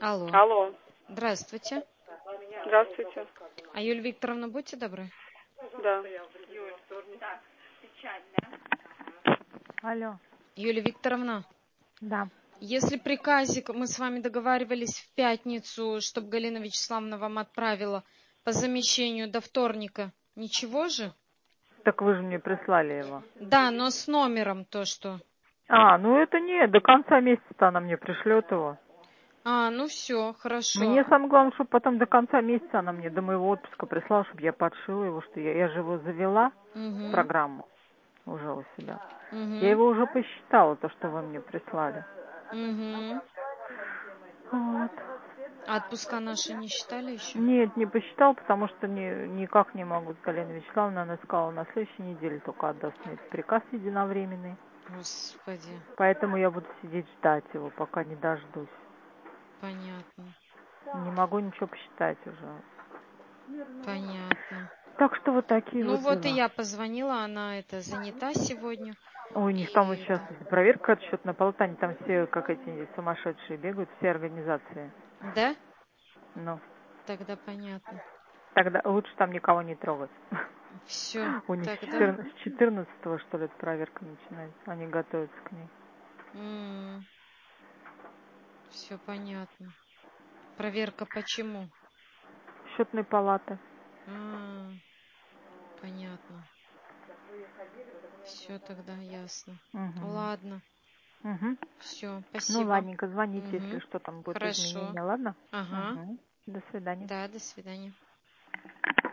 Алло. Алло. Здравствуйте. Здравствуйте. А Юлия Викторовна, будьте добры. Да. Алло. Юлия Викторовна, Да. если приказик, мы с вами договаривались в пятницу, чтобы Галина Вячеславовна вам отправила по замещению до вторника. Ничего же? Так вы же мне прислали его. Да, но с номером то, что... Ну это не, до конца месяца она мне пришлет его. Ну все, хорошо. Мне самое главное, чтобы потом до конца месяца она мне до моего отпуска прислала, чтобы я подшила его, что я же его завела в программу уже у себя. Я его уже посчитала, то, что вы мне прислали. Вот. А отпуска наши не считали еще? Нет, не посчитал, потому что никак не могу с Галиной Вячеславовной. Она сказала, на следующей неделе только отдаст мне этот приказ единовременный. Господи. Поэтому я буду сидеть ждать его, пока не дождусь. Понятно. Не могу ничего посчитать уже. Понятно. Так что вот такие Ну вот вот и дела. я позвонила, она занята сегодня. Ой, у них там вот сейчас проверка отсчет на полтане, там все как эти сумасшедшие бегают, все организации. Да? Ну. Тогда понятно. Тогда лучше там никого не трогать. Все, У них тогда... с 14-го, что ли, эта проверка начинается. Они готовятся к ней. Все понятно. Проверка почему? Счетной палаты. Понятно. Все тогда ясно. Угу. Ладно. Угу. Все, Ну, спасибо. ладненько, звоните, если что там будет Хорошо. изменения, ладно? Ага. Угу. До свидания. Да, до свидания.